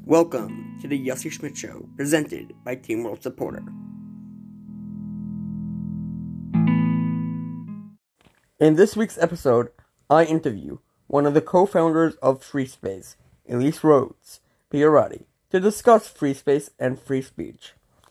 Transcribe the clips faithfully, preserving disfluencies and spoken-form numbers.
Welcome to the Yossi Schmidt Show, presented by Team World Supporter. In this week's episode, I interview one of the co-founders of FreeSpace, Elise Rhodes Pierotti, to discuss free space and free speech.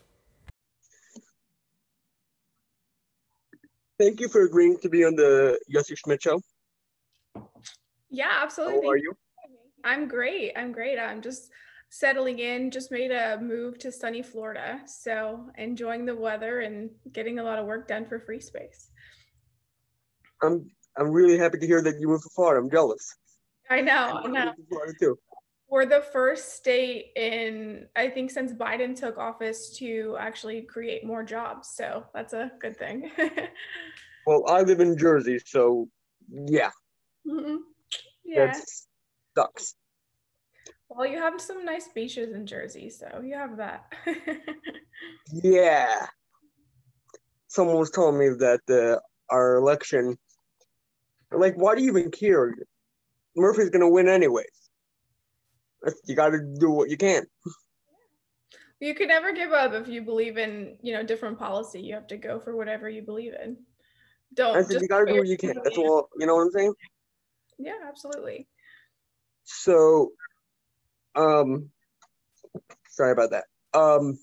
Thank you for agreeing to be on the Yossi Schmidt Show. Yeah, absolutely. How are you? I'm great. I'm great. I'm just settling in, just made a move to sunny Florida. So enjoying the weather and getting a lot of work done for free space. I'm I'm really happy to hear that you moved to Florida. I'm jealous. I know. I know. moved to Florida too. We're the first state in, I think, since Biden took office to actually create more jobs. So that's a good thing. Well, I live in Jersey, so yeah. Mm-hmm. Yeah. That sucks. Well, you have some nice beaches in Jersey, so you have that. Yeah. Someone was telling me that uh, our election, like, why do you even care? Murphy's going to win anyways. You got to do what you can. You can never give up if you believe in, you know, different policy. You have to go for whatever you believe in. Don't I said just you got to do what you can. That's all, you know what I'm saying? Yeah, absolutely. So, um, sorry about that. Um,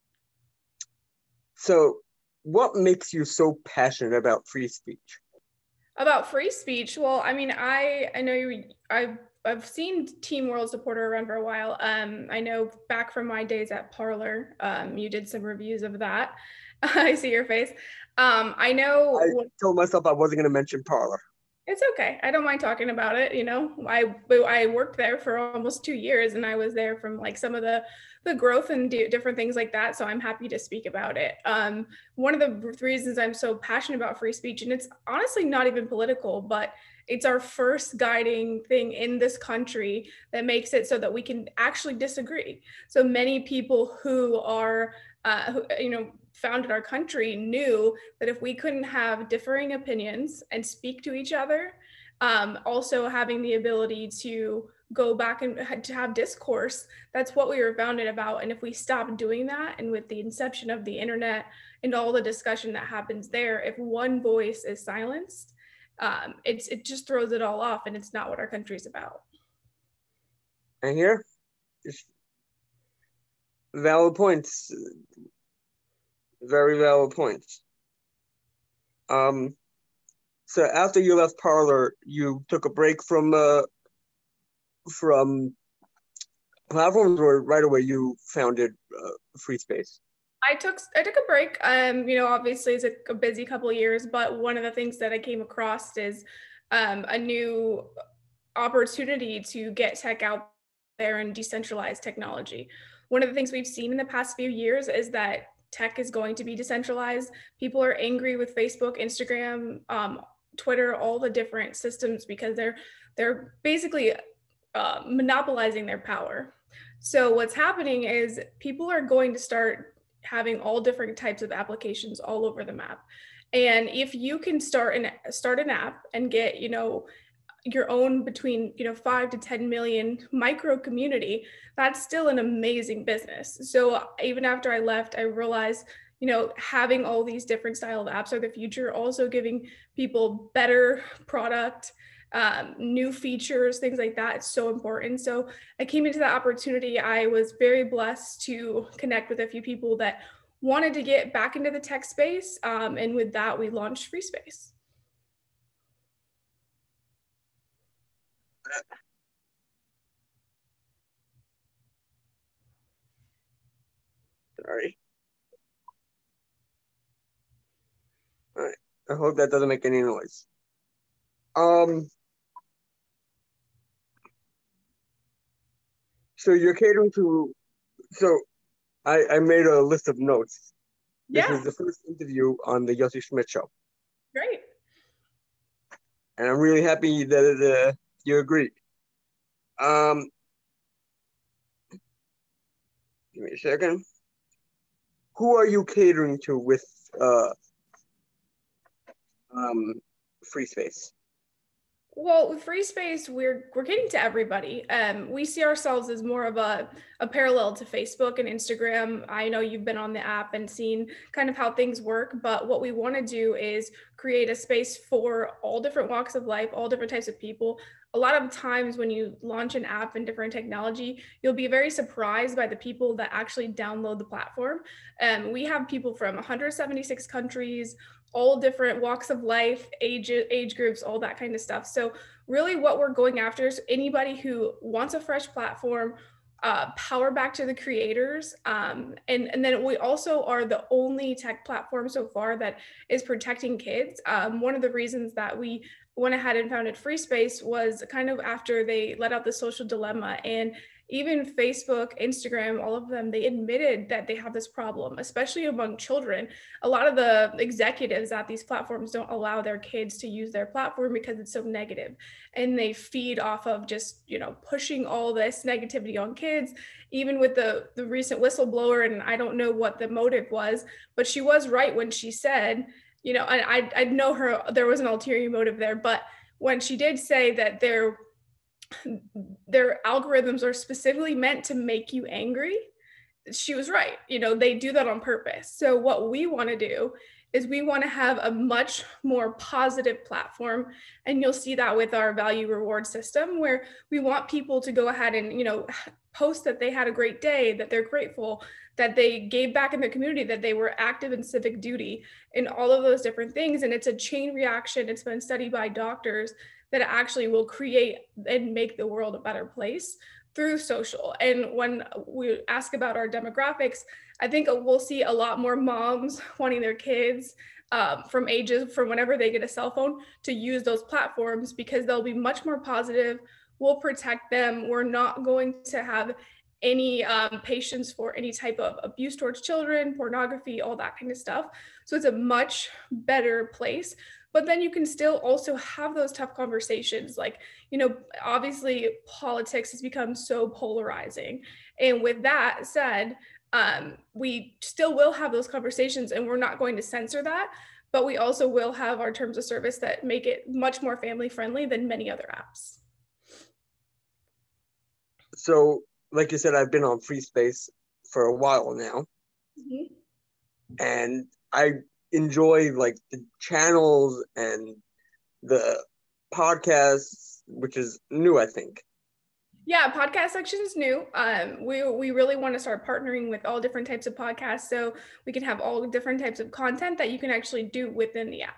so what makes you so passionate about free speech? About free speech? Well, I mean, I I know you. I've I've seen Team World Supporter around for a while. Um, I know back from my days at Parler, um, you did some reviews of that. I see your face. Um, I know. I told myself I wasn't going to mention Parler. It's okay. I don't mind talking about it. You know, I I worked there for almost two years, and I was there from like some of the the growth and d- different things like that. So I'm happy to speak about it. Um, one of the reasons I'm so passionate about free speech, and it's honestly not even political, but it's our first guiding thing in this country that makes it so that we can actually disagree. So many people who are, uh, who, you know, founded our country knew that if we couldn't have differing opinions and speak to each other, um, also having the ability to go back and to have discourse, that's what we were founded about. And if we stop doing that, and with the inception of the internet and all the discussion that happens there, if one voice is silenced, um, it's it just throws it all off, and it's not what our country's about. And here, just valid points. Very valid points. Um, so after you left Parler, you took a break from uh, from platforms, or right away you founded uh, Free Space? I took I took a break. Um, you know, obviously it's a, a busy couple of years, but one of the things that I came across is um, a new opportunity to get tech out there and decentralized technology. One of the things we've seen in the past few years is that tech is going to be decentralized. People are angry with Facebook, Instagram, um, Twitter, all the different systems because they're they're basically uh, monopolizing their power. So what's happening is people are going to start having all different types of applications all over the map. And if you can start an start an app and get, you know, your own between, you know, five to ten million micro community, that's still an amazing business. So even after I left, I realized, you know, having all these different style of apps are the future, also giving people better product, um, new features, things like that. It's so important. So I came into that opportunity. I was very blessed to connect with a few people that wanted to get back into the tech space. Um, and with that, we launched FreeSpace. Sorry. All right. I hope that doesn't make any noise. Um. So you're catering to. So, I I made a list of notes. This Yeah, is the first interview on the Yossi Schmidt Show, great. and I'm really happy that uh, you agreed. Um. Give me a second. Who are you catering to with uh um Free Space? Well, with free space, we're we're getting to everybody. Um, we see ourselves as more of a, a parallel to Facebook and Instagram. I know you've been on the app and seen kind of how things work, but what we want to do is create a space for all different walks of life, all different types of people. A lot of times when you launch an app and different technology, you'll be very surprised by the people that actually download the platform. Um, we have people from one hundred seventy-six countries, all different walks of life, age age groups, all that kind of stuff. So really what we're going after is anybody who wants a fresh platform, uh, power back to the creators. Um, and, and then we also are the only tech platform so far that is protecting kids. Um, one of the reasons that we went ahead and founded Free Space was kind of after they let out the social dilemma, and even Facebook, Instagram, all of them, they admitted that they have this problem, especially among children. A lot of the executives at these platforms don't allow their kids to use their platform because it's so negative, and they feed off of just, you know, pushing all this negativity on kids. Even with the the recent whistleblower, and I don't know what the motive was, but she was right when she said, you know, and I I know her, there was an ulterior motive there, but when she did say that their their algorithms are specifically meant to make you angry, she was right. You know, they do that on purpose. So what we want to do is we want to have a much more positive platform, and you'll see that with our value reward system, where we want people to go ahead and, you know, post that they had a great day, that they're grateful, that they gave back in the community, that they were active in civic duty, and all of those different things. And it's a chain reaction. It's been studied by doctors that actually will create and make the world a better place through social. And when we ask about our demographics, I think we'll see a lot more moms wanting their kids um, from ages, from whenever they get a cell phone, to use those platforms, because they'll be much more positive. We'll protect them. We're not going to have any um, patience for any type of abuse towards children, pornography, all that kind of stuff. So it's a much better place. But then you can still also have those tough conversations. Like, you know, obviously politics has become so polarizing. And with that said, um, we still will have those conversations, and we're not going to censor that. But we also will have our terms of service that make it much more family friendly than many other apps. So, like you said, I've been on Free Space for a while now. Mm-hmm. And I enjoy like the channels and the podcasts, which is new, I think. Yeah, podcast section is new. Um, we we really want to start partnering with all different types of podcasts, so we can have all different types of content that you can actually do within the app.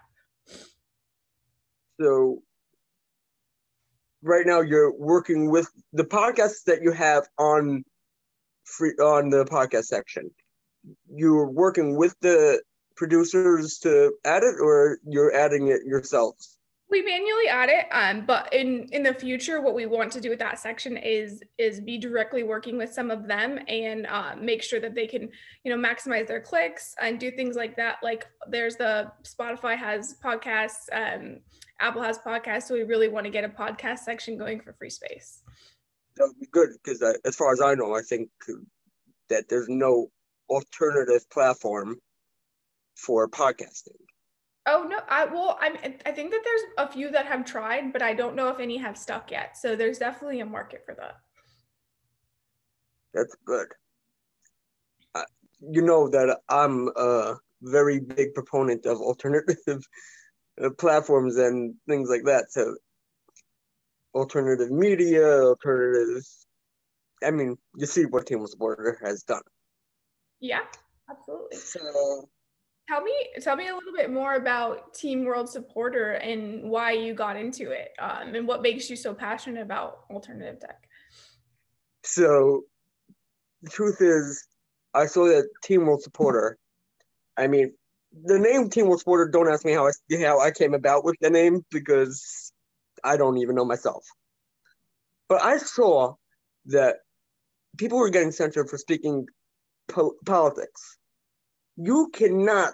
So right now you're working with the podcasts that you have on free on the podcast section. You're working with the producers to add it, or you're adding it yourselves? We manually add it, um, but in in the future, what we want to do with that section is is be directly working with some of them, and uh, make sure that they can, you know, maximize their clicks and do things like that. Like there's the Spotify has podcasts, um, Apple has podcasts, so we really want to get a podcast section going for Free Space. That would be good, because uh, as far as I know, I think that there's no alternative platform for podcasting. Oh no, I well, I I think that there's a few that have tried, but I don't know if any have stuck yet. So there's definitely a market for that. That's good. Uh, you know that I'm a very big proponent of alternative platforms and things like that. So alternative media, alternative. I mean, you see what Team World Supporter has done. Yeah, absolutely. So. Tell me, tell me a little bit more about Team World Supporter and why you got into it, um, and what makes you so passionate about alternative tech. So, the truth is, I saw that Team World Supporter. I mean, the name Team World Supporter. Don't ask me how I how I came about with the name, because I don't even know myself. But I saw that people were getting censored for speaking po- politics. You cannot,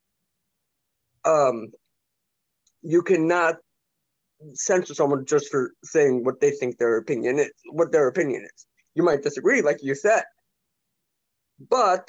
um, you cannot censor someone just for saying what they think their opinion is, what their opinion is. You might disagree, like you said, but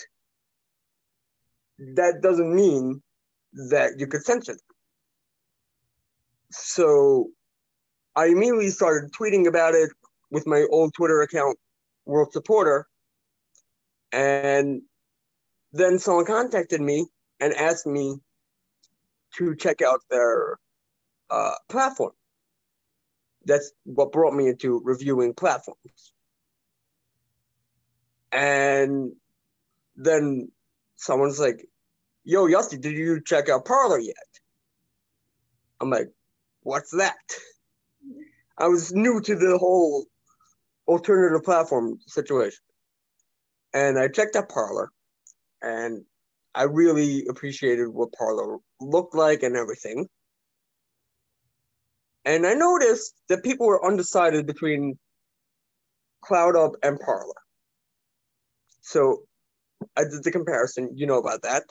that doesn't mean that you could censor them. So I immediately started tweeting about it with my old Twitter account, World Supporter. And then someone contacted me and asked me to check out their uh, platform. That's what brought me into reviewing platforms. And then someone's like, yo, Yossi, did you check out Parler yet? I'm like, what's that? I was new to the whole alternative platform situation. And I checked out Parler, and I really appreciated what Parler looked like and everything. And I noticed that people were undecided between CloudUp and Parler. So I did the comparison. You know about that.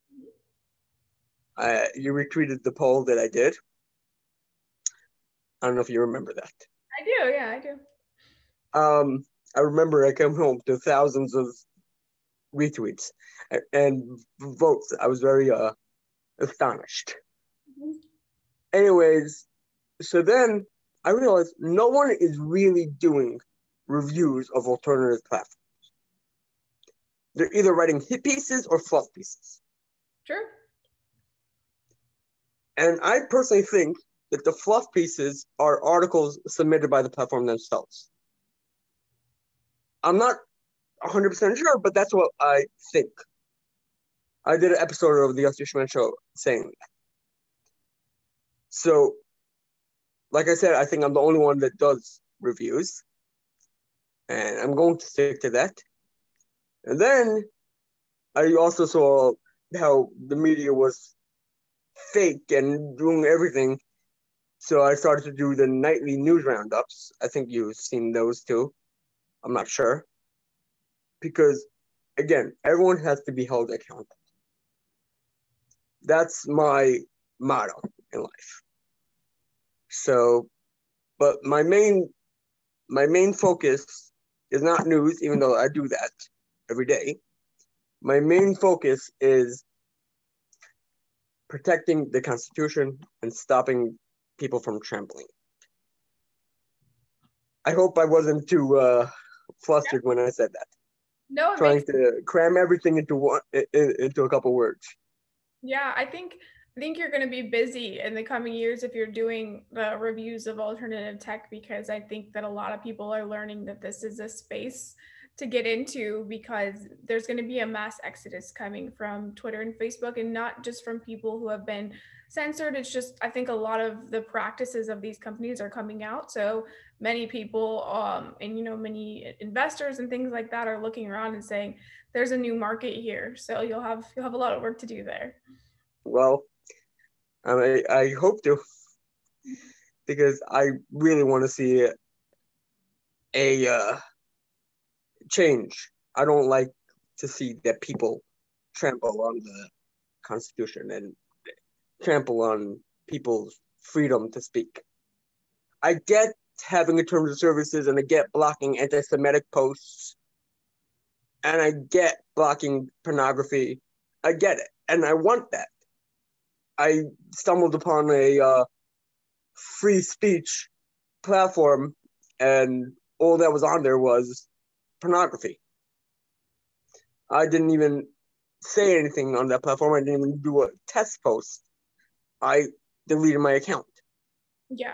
I, you retweeted the poll that I did. I don't know if you remember that. I do, yeah, I do. Um, I remember I came home to thousands of retweets and votes. I was very uh, astonished. Mm-hmm. Anyways, so then I realized no one is really doing reviews of alternative platforms. They're either writing hit pieces or fluff pieces. Sure. And I personally think that the fluff pieces are articles submitted by the platform themselves. I'm not one hundred percent sure, but that's what I think. I did an episode of the Yossi Schman Show saying that. So, like I said, I think I'm the only one that does reviews. And I'm going to stick to that. And then I also saw how the media was fake and doing everything. So I started to do the nightly news roundups. I think you've seen those too. I'm not sure. Because, again, everyone has to be held accountable. That's my motto in life. So, but my main, my main focus is not news, even though I do that every day. My main focus is protecting the Constitution and stopping people from trampling. I hope I wasn't too uh, flustered when I said that. No, trying makes- to cram everything into one into a couple words. Yeah, I think I think you're going to be busy in the coming years if you're doing the reviews of alternative tech, because I think that a lot of people are learning that this is a space to get into, because there's going to be a mass exodus coming from Twitter and Facebook, and not just from people who have been censored. It's just, I think a lot of the practices of these companies are coming out. So many people um, and, you know, many investors and things like that are looking around and saying, there's a new market here. So you'll have, you'll have a lot of work to do there. Well, I, I hope to, because I really want to see a, a uh, change. I don't like to see that people trample on the Constitution and trample on people's freedom to speak. I get having a terms of services, and I get blocking anti-Semitic posts, and I get blocking pornography. I get it, and I want that. I stumbled upon a uh, free speech platform, and all that was on there was pornography. I didn't even say anything on that platform. I didn't even do a test post. I deleted my account. Yeah.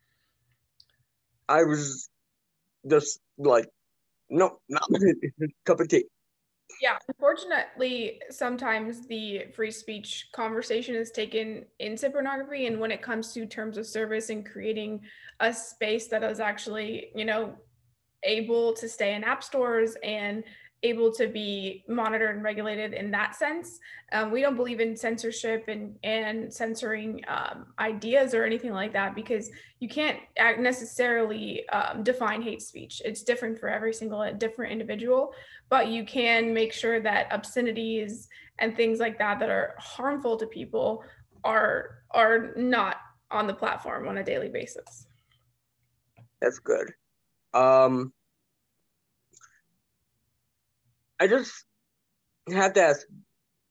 I was just like, no, not my cup of tea. Yeah, unfortunately, sometimes the free speech conversation is taken into pornography. And when it comes to terms of service and creating a space that is actually, you know, able to stay in app stores and able to be monitored and regulated in that sense. Um, we don't believe in censorship and, and censoring um, ideas or anything like that, because you can't necessarily um, define hate speech. It's different for every single different individual, but you can make sure that obscenities and things like that that are harmful to people are are not on the platform on a daily basis. That's good. Um, I just have to ask,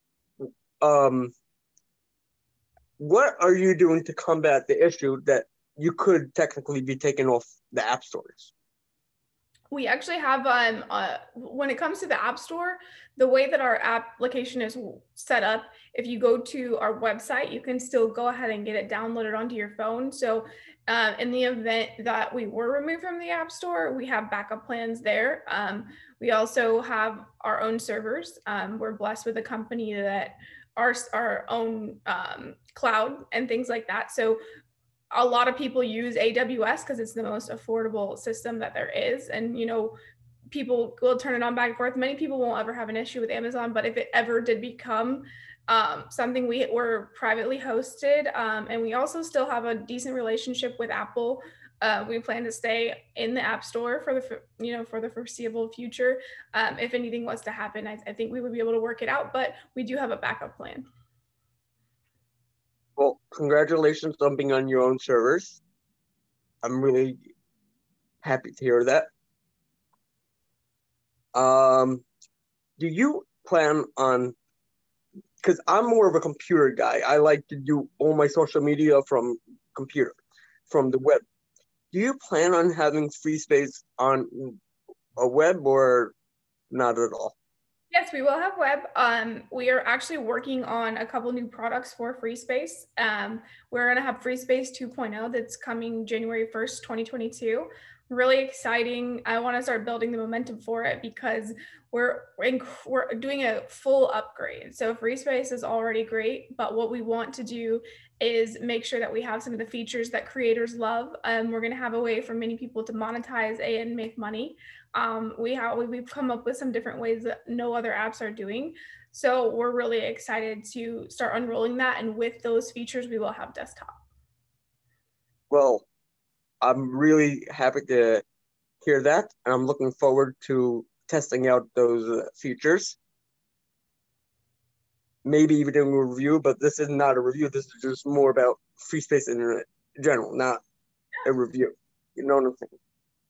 um, what are you doing to combat the issue that you could technically be taken off the app stores. We actually have, um, uh, when it comes to the App Store, the way that our application is set up, if you go to our website, you can still go ahead and get it downloaded onto your phone. So uh, in the event that we were removed from the App Store, we have backup plans there. Um, we also have our own servers. Um, we're blessed with a company that our, our own um, cloud and things like that. So a lot of people use A W S because it's the most affordable system that there is. And, you know, people will turn it on back and forth. Many people won't ever have an issue with Amazon, but if it ever did become um, something, we were privately hosted. Um, and we also still have a decent relationship with Apple. Uh, we plan to stay in the App Store for the, you know, for the foreseeable future. Um, if anything was to happen, I, I think we would be able to work it out, but we do have a backup plan. Well, congratulations on being on your own servers. I'm really happy to hear that. Um, do you plan on, because I'm more of a computer guy. I like to do all my social media from computer, from the web. Do you plan on having FreeSpace on a web or not at all? Yes, we will have web. Um, we are actually working on a couple new products for FreeSpace. Um, we're going to have FreeSpace two point oh that's coming January first, twenty twenty-two. Really exciting. I want to start building the momentum for it because we're we're doing a full upgrade. So FreeSpace is already great, but what we want to do is make sure that we have some of the features that creators love. Um, we're going to have a way for many people to monetize and make money. Um, we have we've come up with some different ways that no other apps are doing. So we're really excited to start unrolling that. And with those features, we will have desktop. Well, I'm really happy to hear that. And I'm looking forward to testing out those uh, features. Maybe even doing a review, but this is not a review. This is just more about FreeSpace Internet in general, not a review. You know what I'm saying?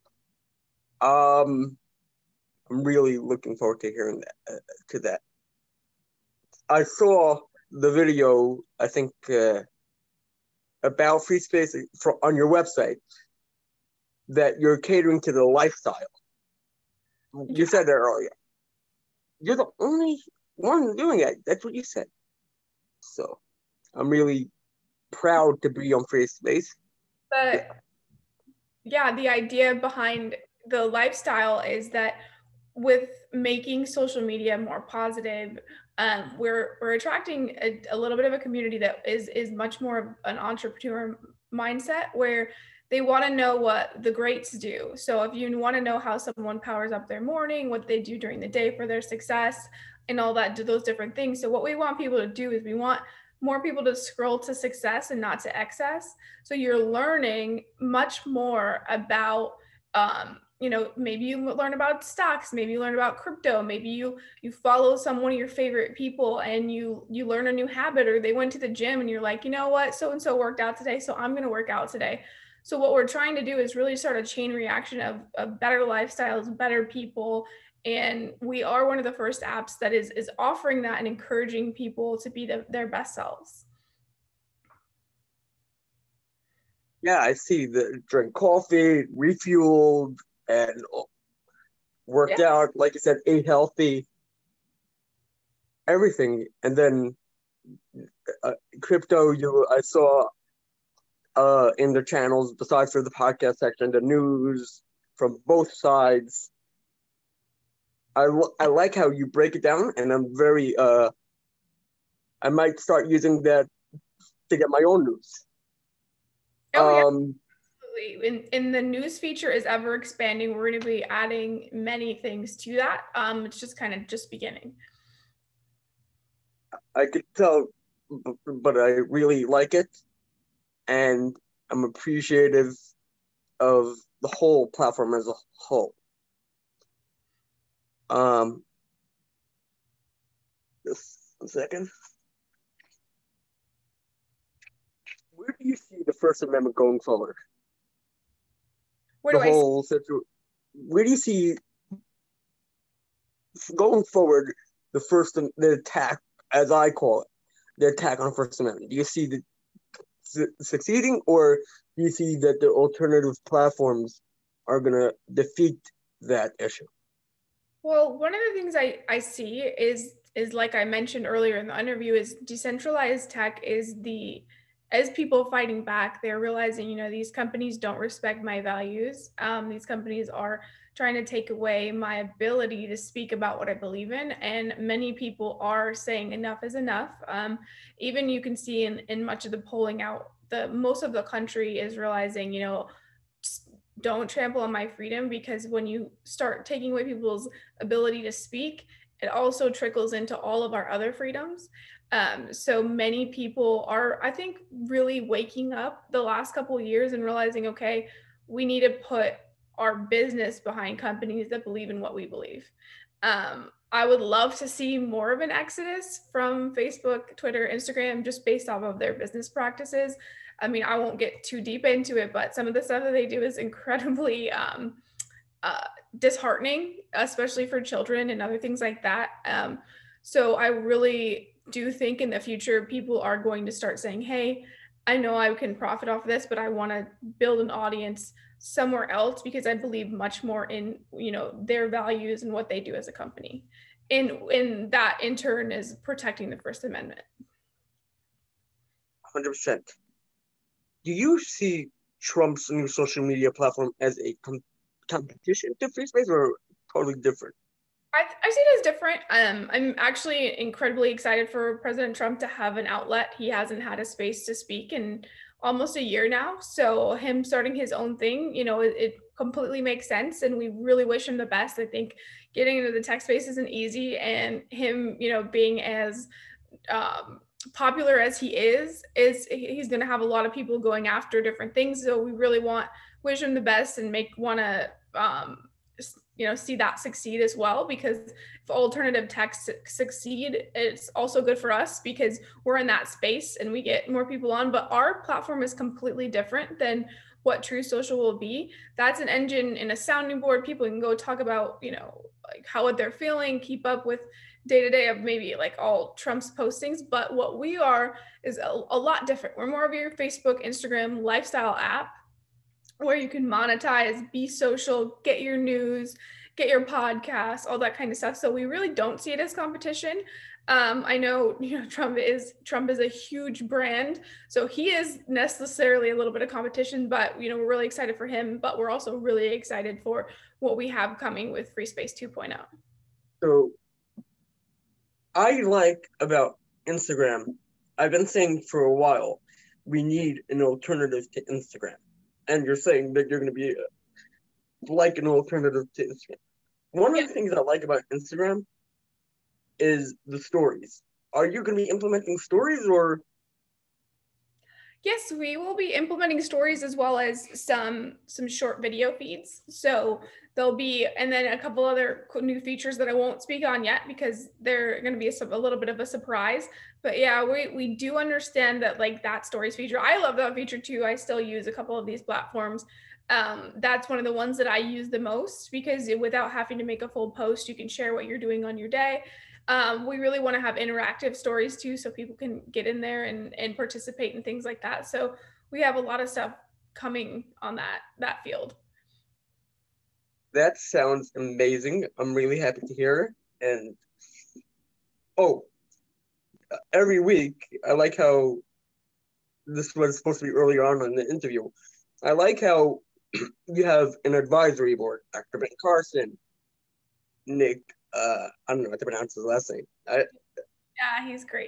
Um, I'm really looking forward to hearing that. Uh, to that, I saw the video. I think uh, about FreeSpace for, on your website that you're catering to the lifestyle. You yeah. said that earlier. You're the only one doing it. That's what you said. So I'm really proud to be on FreeSpace. But yeah, the idea behind the lifestyle is that with making social media more positive, um, we're we're attracting a, a little bit of a community that is is much more of an entrepreneur mindset where they want to know what the greats do. So if you want to know how someone powers up their morning, what they do during the day for their success, and all that, do those different things. So what we want people to do is we want more people to scroll to success and not to excess. So you're learning much more about um, you know, maybe you learn about stocks, maybe you learn about crypto, maybe you you follow some one of your favorite people and you you learn a new habit, or they went to the gym and you're like, you know what, so and so worked out today, so I'm going to work out today. So what we're trying to do is really start a chain reaction of, of better lifestyles, better people, and we are one of the first apps that is is offering that and encouraging people to be the, their best selves. Yeah, I see. The drink coffee, refueled, and worked yeah. out, like you said, ate healthy, everything. And then uh, crypto, you I saw uh, in the channels, besides for the podcast section, the news from both sides. I, I like how you break it down, and I'm very, uh, I might start using that to get my own news. Oh, yeah. Um, In, in the news feature is ever expanding. We're going to be adding many things to that. Um, it's just kind of just beginning. I could tell, but I really like it, and I'm appreciative of the whole platform as a whole. Um, just a second. Where do you see the First Amendment going forward? Where the do whole I see? situ- Where do you see going forward the first the attack, as I call it, the attack on the First Amendment? Do you see the su- succeeding, or do you see that the alternative platforms are going to defeat that issue? Well, one of the things I, I see is is like I mentioned earlier in the interview is decentralized tech is the as people fighting back, they're realizing, you know, these companies don't respect my values. Um, these companies are trying to take away my ability to speak about what I believe in. And many people are saying enough is enough. Um, even you can see in, in much of the polling out, the most of the country is realizing, you know, don't trample on my freedom, because when you start taking away people's ability to speak, it also trickles into all of our other freedoms. Um, so many people are, I think, really waking up the last couple of years and realizing, okay, we need to put our business behind companies that believe in what we believe. Um, I would love to see more of an exodus from Facebook, Twitter, Instagram, just based off of their business practices. I mean, I won't get too deep into it, but some of the stuff that they do is incredibly um, uh, disheartening, especially for children and other things like that. Um, so I really do think in the future, people are going to start saying, hey, I know I can profit off of this, but I want to build an audience somewhere else because I believe much more in, you know, their values and what they do as a company. And, and that in turn is protecting the First Amendment. one hundred percent. Do you see Trump's new social media platform as a com- competition to free space or totally different? I, I see it as different. Um, I'm actually incredibly excited for President Trump to have an outlet. He hasn't had a space to speak in almost a year now. So him starting his own thing, you know, it, it completely makes sense. And we really wish him the best. I think getting into the tech space isn't easy. And him, you know, being as um, popular as he is, is he's going to have a lot of people going after different things. So we really want, wish him the best and make, want to, um, you know, see that succeed as well, because if alternative tech su- succeed, it's also good for us because we're in that space and we get more people on. But our platform is completely different than what True Social will be. That's an engine and a sounding board. People can go talk about, you know, like how what they're feeling, keep up with day to day of maybe like all Trump's postings. But what we are is a, a lot different. We're more of your Facebook, Instagram lifestyle app where you can monetize, be social, get your news, get your podcasts, all that kind of stuff. So we really don't see it as competition. Um, I know, you know, Trump is Trump is a huge brand, so he is necessarily a little bit of competition. But you know, we're really excited for him. But we're also really excited for what we have coming with Free Space two point oh. So I like about Instagram, I've been saying for a while, we need an alternative to Instagram. And you're saying that you're going to be like an alternative to Instagram. One of the things I like about Instagram is the stories. Are you going to be implementing stories or? Yes, we will be implementing stories as well as some some short video feeds. So there'll be, and then a couple other new features that I won't speak on yet because they're going to be a, a little bit of a surprise. But yeah, we we do understand that like that stories feature. I love that feature too. I still use a couple of these platforms. Um, that's one of the ones that I use the most because without having to make a full post, you can share what you're doing on your day. Um, we really want to have interactive stories too, so people can get in there and, and participate in things like that. So we have a lot of stuff coming on that that field. That sounds amazing. I'm really happy to hear. And oh, every week I like how this was supposed to be earlier on in the interview. I like how you have an advisory board. Doctor Ben Carson, Nick. Uh, I don't know how to pronounce his last name. I, yeah, he's great.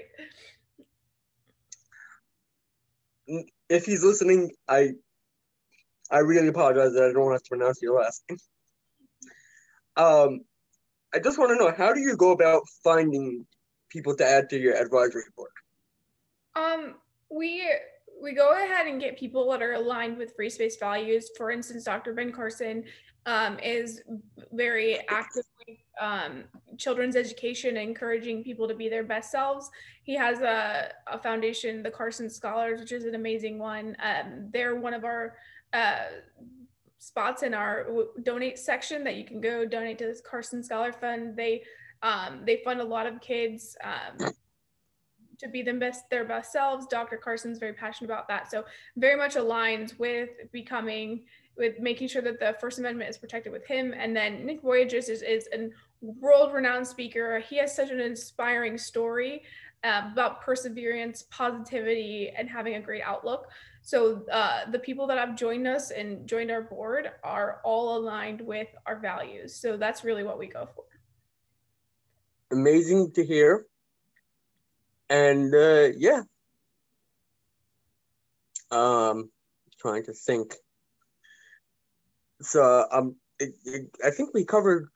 If he's listening, I I really apologize that I don't have to pronounce your last name. Um, I just want to know, how do you go about finding people to add to your advisory board? Um, we we go ahead and get people that are aligned with free space values. For instance, Doctor Ben Carson um, is very actively um, children's education, encouraging people to be their best selves. He has a, a foundation, the Carson Scholars, which is an amazing one. Um, they're one of our uh, spots in our donate section that you can go donate to this Carson Scholar Fund. They um, they fund a lot of kids. Um, to be the best, their best selves. Doctor Carson's very passionate about that. So very much aligns with becoming, with making sure that the First Amendment is protected with him. And then Nick Voyages is, is a world-renowned speaker. He has such an inspiring story uh, about perseverance, positivity, and having a great outlook. So uh, the people that have joined us and joined our board are all aligned with our values. So that's really what we go for. Amazing to hear. And uh, yeah, um, trying to think. So um, it, it, I think we covered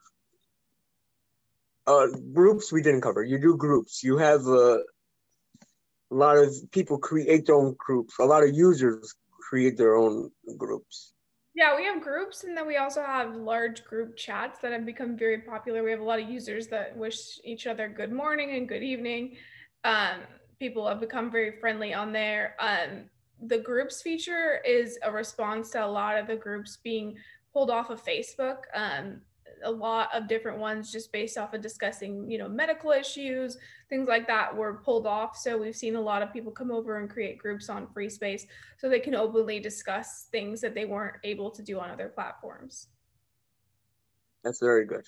uh, groups we didn't cover. You do groups. You have uh, a lot of people create their own groups. A lot of users create their own groups. Yeah, we have groups, and then we also have large group chats that have become very popular. We have a lot of users that wish each other good morning and good evening. Um, people have become very friendly on there. Um, the groups feature is a response to a lot of the groups being pulled off of Facebook. Um, a lot of different ones just based off of discussing, you know, medical issues, things like that were pulled off. So we've seen a lot of people come over and create groups on FreeSpace so they can openly discuss things that they weren't able to do on other platforms. That's very good.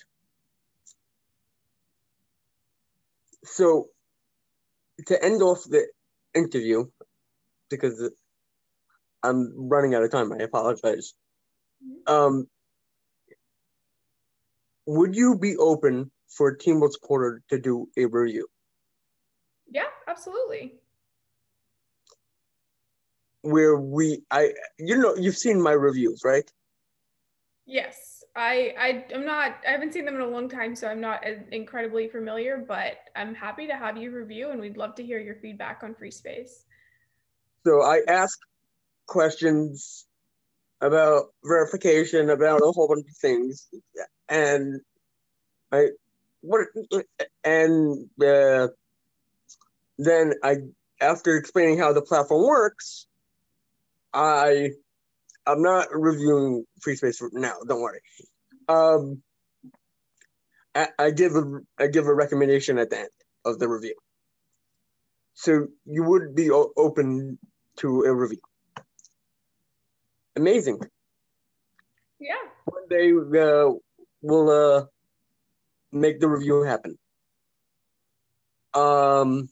So to end off the interview, because I'm running out of time, I apologize. Um, would you be open for a Team World supporter to do a review? Yeah, absolutely. Where we, I, you know, you've seen my reviews, right? Yes, I, I, I'm not, I haven't seen them in a long time, so I'm not incredibly familiar, but I'm happy to have you review, and we'd love to hear your feedback on FreeSpace. So I ask questions about verification, about a whole bunch of things, and I, what, and uh, then I, after explaining how the platform works, I, I'm not reviewing FreeSpace now. Don't worry. Um, I, I give a, I give a recommendation at the end of the review. So you would be o- open to a review. Amazing. Yeah. One day uh, we'll uh, make the review happen. Um,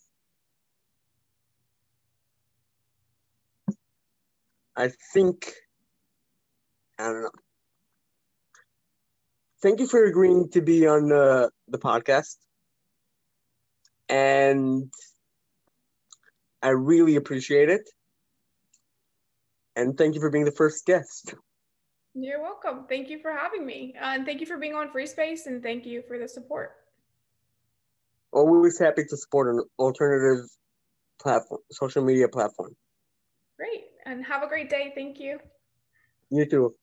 I think, I don't know. Thank you for agreeing to be on uh, the podcast. And I really appreciate it. And thank you for being the first guest. You're welcome. Thank you for having me. Uh, and thank you for being on FreeSpace, and thank you for the support. Always happy to support an alternative platform, social media platform. Great. And have a great day. Thank you. You too.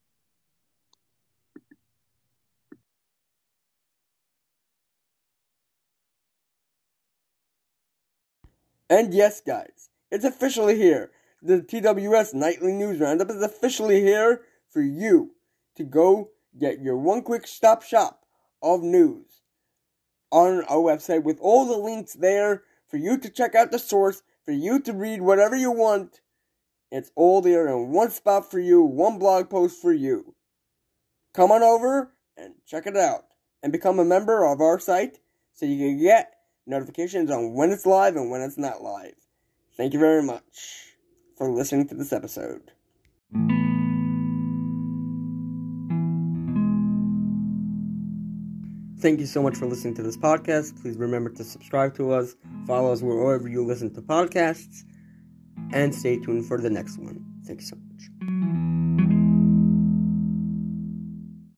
And yes, guys, it's officially here. The T W S Nightly News Roundup is officially here for you to go get your one quick stop shop of news on our website with all the links there for you to check out the source, for you to read whatever you want. It's all there in one spot for you, one blog post for you. Come on over and check it out and become a member of our site so you can get notifications on when it's live and when it's not live. Thank you very much for listening to this episode. Thank you so much for listening to this podcast. Please remember to subscribe to us, follow us wherever you listen to podcasts, and stay tuned for the next one. Thank you so much.